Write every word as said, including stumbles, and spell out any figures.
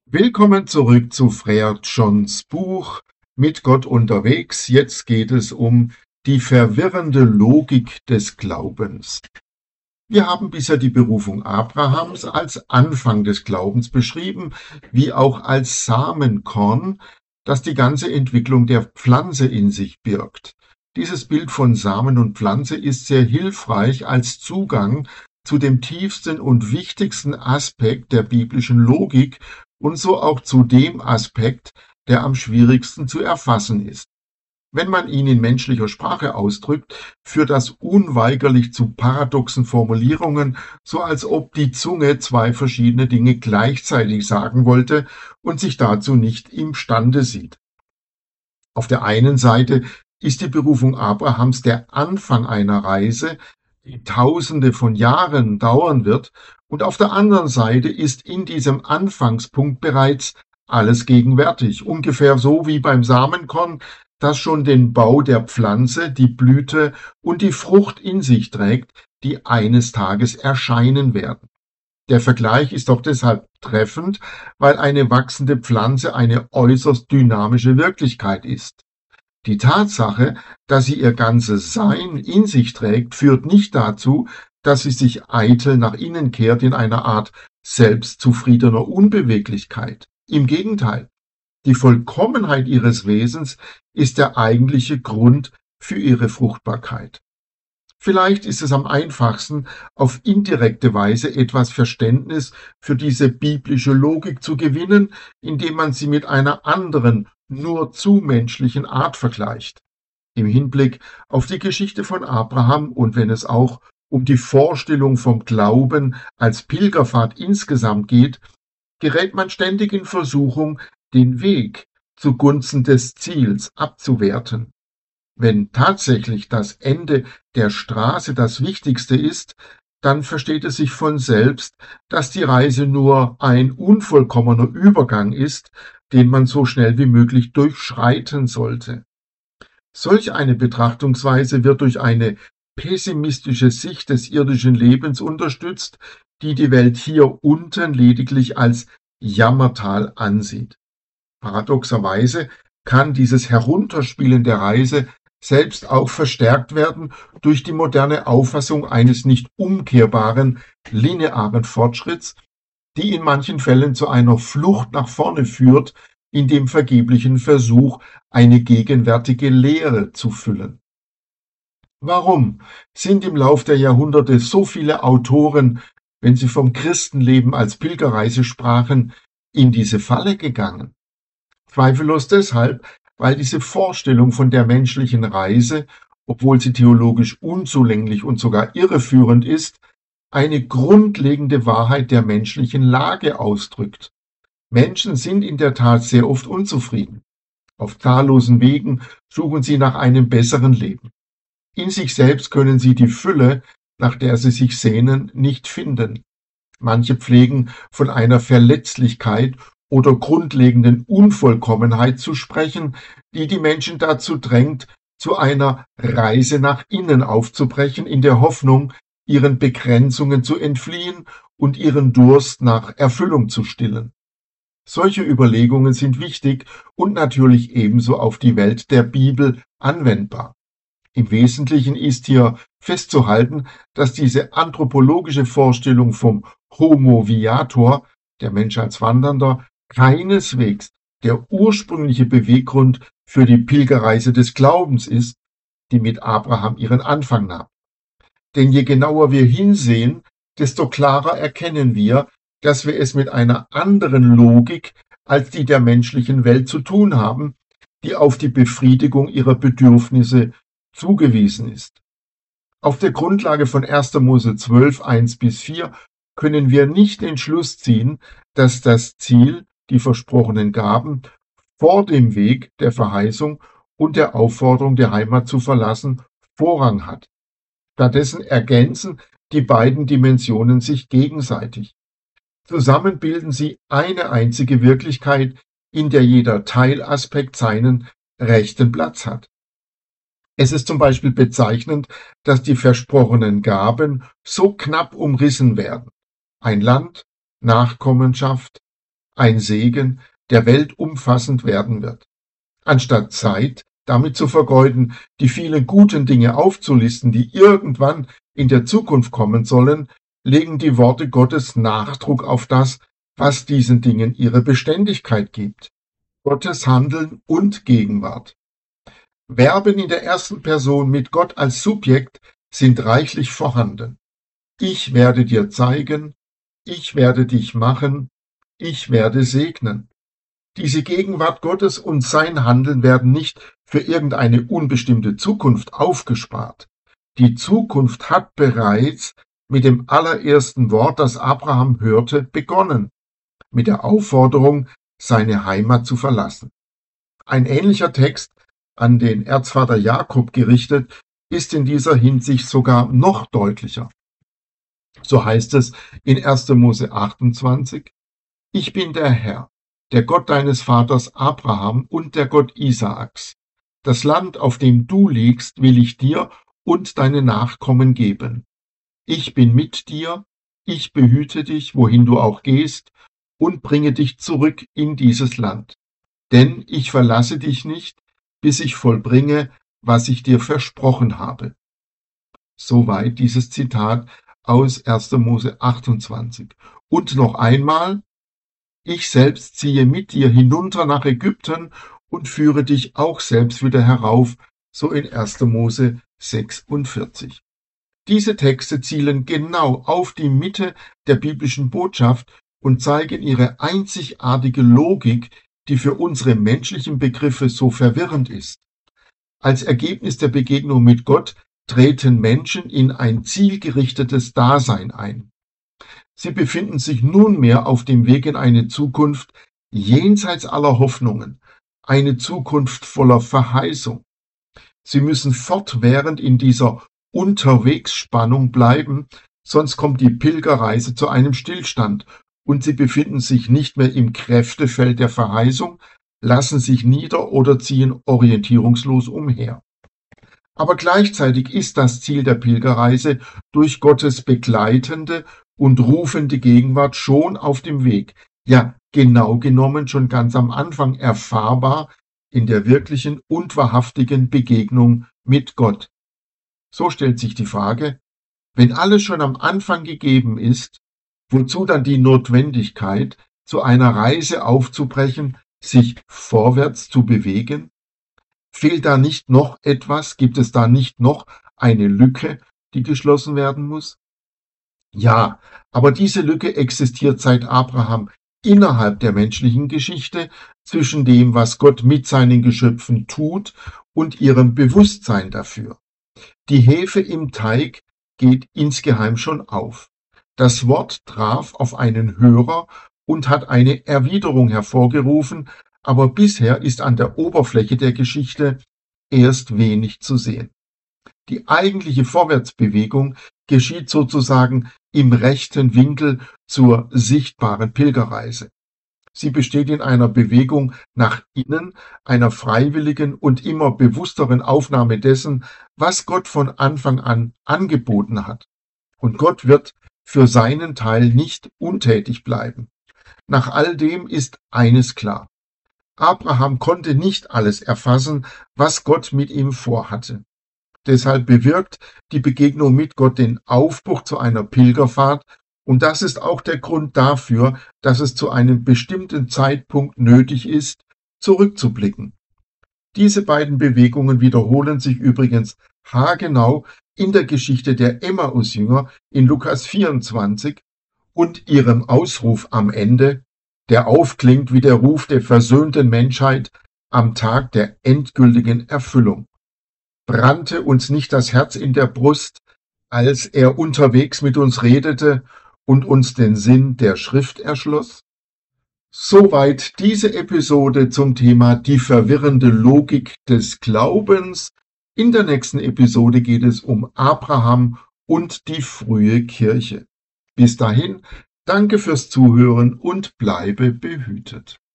Willkommen zurück zu Frère Johns Buch Mit Gott unterwegs. Jetzt geht es um die verwirrende Logik des Glaubens. Wir haben bisher die Berufung Abrahams als Anfang des Glaubens beschrieben, wie auch als Samenkorn, das die ganze Entwicklung der Pflanze in sich birgt. Dieses Bild von Samen und Pflanze ist sehr hilfreich als Zugang zu dem tiefsten und wichtigsten Aspekt der biblischen Logik und so auch zu dem Aspekt, der am schwierigsten zu erfassen ist. Wenn man ihn in menschlicher Sprache ausdrückt, führt das unweigerlich zu paradoxen Formulierungen, so als ob die Zunge zwei verschiedene Dinge gleichzeitig sagen wollte und sich dazu nicht imstande sieht. Auf der einen Seite ist die Berufung Abrahams der Anfang einer Reise, die Tausende von Jahren dauern wird, und auf der anderen Seite ist in diesem Anfangspunkt bereits alles gegenwärtig, ungefähr so wie beim Samenkorn, das schon den Bau der Pflanze, die Blüte und die Frucht in sich trägt, die eines Tages erscheinen werden. Der Vergleich ist doch deshalb treffend, weil eine wachsende Pflanze eine äußerst dynamische Wirklichkeit ist. Die Tatsache, dass sie ihr ganzes Sein in sich trägt, führt nicht dazu, dass sie sich eitel nach innen kehrt in einer Art selbstzufriedener Unbeweglichkeit. Im Gegenteil, die Vollkommenheit ihres Wesens ist der eigentliche Grund für ihre Fruchtbarkeit. Vielleicht ist es am einfachsten, auf indirekte Weise etwas Verständnis für diese biblische Logik zu gewinnen, indem man sie mit einer anderen, nur zu menschlichen Art vergleicht. Im Hinblick auf die Geschichte von Abraham und wenn es auch um die Vorstellung vom Glauben als Pilgerfahrt insgesamt geht, gerät man ständig in Versuchung, den Weg zugunsten des Ziels abzuwerten. Wenn tatsächlich das Ende der Straße das Wichtigste ist, dann versteht es sich von selbst, dass die Reise nur ein unvollkommener Übergang ist, den man so schnell wie möglich durchschreiten sollte. Solch eine Betrachtungsweise wird durch eine pessimistische Sicht des irdischen Lebens unterstützt, die die Welt hier unten lediglich als Jammertal ansieht. Paradoxerweise kann dieses Herunterspielen der Reise selbst auch verstärkt werden durch die moderne Auffassung eines nicht umkehrbaren, linearen Fortschritts, die in manchen Fällen zu einer Flucht nach vorne führt, in dem vergeblichen Versuch, eine gegenwärtige Leere zu füllen. Warum sind im Lauf der Jahrhunderte so viele Autoren, wenn sie vom Christenleben als Pilgerreise sprachen, in diese Falle gegangen? Zweifellos deshalb, weil diese Vorstellung von der menschlichen Reise, obwohl sie theologisch unzulänglich und sogar irreführend ist, eine grundlegende Wahrheit der menschlichen Lage ausdrückt. Menschen sind in der Tat sehr oft unzufrieden. Auf zahllosen Wegen suchen sie nach einem besseren Leben. In sich selbst können sie die Fülle, nach der sie sich sehnen, nicht finden. Manche pflegen von einer Verletzlichkeit oder grundlegenden Unvollkommenheit zu sprechen, die die Menschen dazu drängt, zu einer Reise nach innen aufzubrechen, in der Hoffnung, ihren Begrenzungen zu entfliehen und ihren Durst nach Erfüllung zu stillen. Solche Überlegungen sind wichtig und natürlich ebenso auf die Welt der Bibel anwendbar. Im Wesentlichen ist hier festzuhalten, dass diese anthropologische Vorstellung vom Homo viator, der Mensch als Wandernder, keineswegs der ursprüngliche Beweggrund für die Pilgerreise des Glaubens ist, die mit Abraham ihren Anfang nahm. Denn je genauer wir hinsehen, desto klarer erkennen wir, dass wir es mit einer anderen Logik als die der menschlichen Welt zu tun haben, die auf die Befriedigung ihrer Bedürfnisse zugewiesen ist. Auf der Grundlage von erster Mose zwölf, eins bis vier können wir nicht den Schluss ziehen, dass das Ziel, die versprochenen Gaben, vor dem Weg der Verheißung und der Aufforderung, der Heimat zu verlassen, Vorrang hat. Stattdessen ergänzen die beiden Dimensionen sich gegenseitig. Zusammen bilden sie eine einzige Wirklichkeit, in der jeder Teilaspekt seinen rechten Platz hat. Es ist zum Beispiel bezeichnend, dass die versprochenen Gaben so knapp umrissen werden. Ein Land, Nachkommenschaft, ein Segen, der weltumfassend werden wird. Anstatt Zeit damit zu vergeuden, die vielen guten Dinge aufzulisten, die irgendwann in der Zukunft kommen sollen, legen die Worte Gottes Nachdruck auf das, was diesen Dingen ihre Beständigkeit gibt: Gottes Handeln und Gegenwart. Verben in der ersten Person mit Gott als Subjekt sind reichlich vorhanden. Ich werde dir zeigen, ich werde dich machen, ich werde segnen. Diese Gegenwart Gottes und sein Handeln werden nicht für irgendeine unbestimmte Zukunft aufgespart. Die Zukunft hat bereits mit dem allerersten Wort, das Abraham hörte, begonnen, mit der Aufforderung, seine Heimat zu verlassen. Ein ähnlicher Text, an den Erzvater Jakob gerichtet, ist in dieser Hinsicht sogar noch deutlicher. So heißt es in erster Mose achtundzwanzig: Ich bin der Herr, der Gott deines Vaters Abraham und der Gott Isaaks. Das Land, auf dem du liegst, will ich dir und deine Nachkommen geben. Ich bin mit dir, ich behüte dich, wohin du auch gehst, und bringe dich zurück in dieses Land. Denn ich verlasse dich nicht, bis ich vollbringe, was ich dir versprochen habe. Soweit dieses Zitat aus erster Mose achtundzwanzig. Und noch einmal: Ich selbst ziehe mit dir hinunter nach Ägypten und führe dich auch selbst wieder herauf, so in erster Mose sechsundvierzig. Diese Texte zielen genau auf die Mitte der biblischen Botschaft und zeigen ihre einzigartige Logik, die für unsere menschlichen Begriffe so verwirrend ist. Als Ergebnis der Begegnung mit Gott treten Menschen in ein zielgerichtetes Dasein ein. Sie befinden sich nunmehr auf dem Weg in eine Zukunft jenseits aller Hoffnungen, eine Zukunft voller Verheißung. Sie müssen fortwährend in dieser Unterwegsspannung bleiben, sonst kommt die Pilgerreise zu einem Stillstand und sie befinden sich nicht mehr im Kräftefeld der Verheißung, lassen sich nieder oder ziehen orientierungslos umher. Aber gleichzeitig ist das Ziel der Pilgerreise durch Gottes begleitende und rufende Gegenwart schon auf dem Weg, ja genau genommen schon ganz am Anfang erfahrbar in der wirklichen und wahrhaftigen Begegnung mit Gott. So stellt sich die Frage: Wenn alles schon am Anfang gegeben ist, wozu dann die Notwendigkeit, zu einer Reise aufzubrechen, sich vorwärts zu bewegen? Fehlt da nicht noch etwas? Gibt es da nicht noch eine Lücke, die geschlossen werden muss? Ja, aber diese Lücke existiert seit Abraham innerhalb der menschlichen Geschichte zwischen dem, was Gott mit seinen Geschöpfen tut, und ihrem Bewusstsein dafür. Die Hefe im Teig geht insgeheim schon auf. Das Wort traf auf einen Hörer und hat eine Erwiderung hervorgerufen, aber bisher ist an der Oberfläche der Geschichte erst wenig zu sehen. Die eigentliche Vorwärtsbewegung geschieht sozusagen im rechten Winkel zur sichtbaren Pilgerreise. Sie besteht in einer Bewegung nach innen, einer freiwilligen und immer bewussteren Aufnahme dessen, was Gott von Anfang an angeboten hat. Und Gott wird für seinen Teil nicht untätig bleiben. Nach all dem ist eines klar: Abraham konnte nicht alles erfassen, was Gott mit ihm vorhatte. Deshalb bewirkt die Begegnung mit Gott den Aufbruch zu einer Pilgerfahrt, und das ist auch der Grund dafür, dass es zu einem bestimmten Zeitpunkt nötig ist, zurückzublicken. Diese beiden Bewegungen wiederholen sich übrigens haargenau in der Geschichte der Emmaus-Jünger in Lukas vierundzwanzig und ihrem Ausruf am Ende, der aufklingt wie der Ruf der versöhnten Menschheit am Tag der endgültigen Erfüllung. Brannte uns nicht das Herz in der Brust, als er unterwegs mit uns redete und uns den Sinn der Schrift erschloss? Soweit diese Episode zum Thema die verwirrende Logik des Glaubens. In der nächsten Episode geht es um Abraham und die frühe Kirche. Bis dahin, danke fürs Zuhören und bleibe behütet.